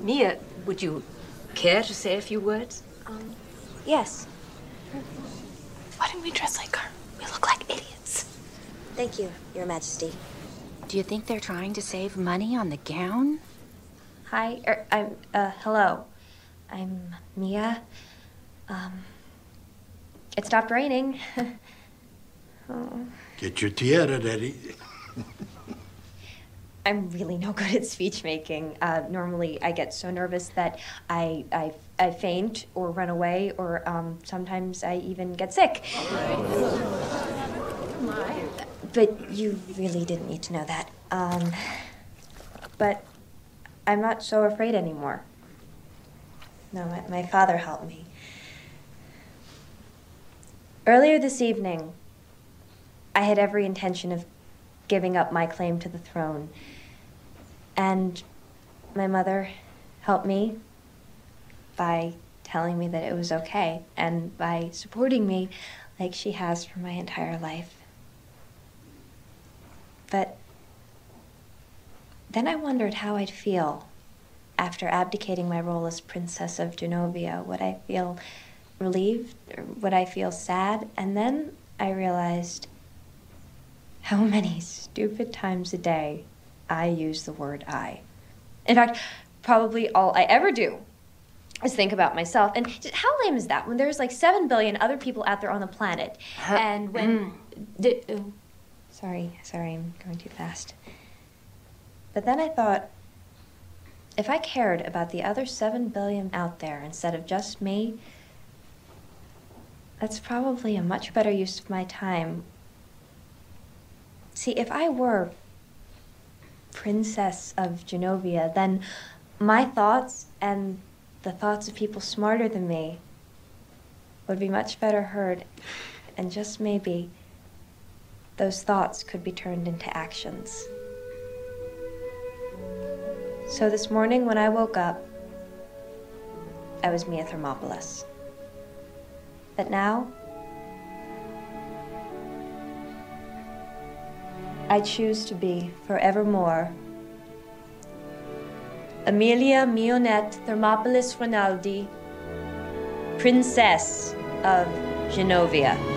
Mia, would you care to say a few words? Yes. Why didn't we dress like her? We look like idiots. Thank you, Your Majesty. Do you think they're trying to save money on the gown? Hi, hello. I'm Mia. It stopped raining. Oh. Get your tiara ready. I'm really no good at speech making. Normally, I get so nervous that I faint or run away, or sometimes I even get sick. But you really didn't need to know that. But I'm not so afraid anymore. No, my father helped me. Earlier this evening, I had every intention of giving up my claim to the throne. And my mother helped me by telling me that it was okay and by supporting me like she has for my entire life. But then I wondered how I'd feel after abdicating my role as Princess of Genovia. Would I feel relieved, or would I feel sad? And then I realized how many stupid times a day I use the word I. In fact, probably all I ever do is think about myself. And how lame is that when there's like 7 billion other people out there on the planet? And when... Sorry, I'm going too fast. But then I thought, if I cared about the other 7 billion out there instead of just me, that's probably a much better use of my time. See, if I were Princess of Genovia, then my thoughts and the thoughts of people smarter than me would be much better heard, and just maybe those thoughts could be turned into actions. So this morning when I woke up, I was Mia Thermopolis. But now, I choose to be forevermore Amelia Mionette Thermopolis Rinaldi, Princess of Genovia.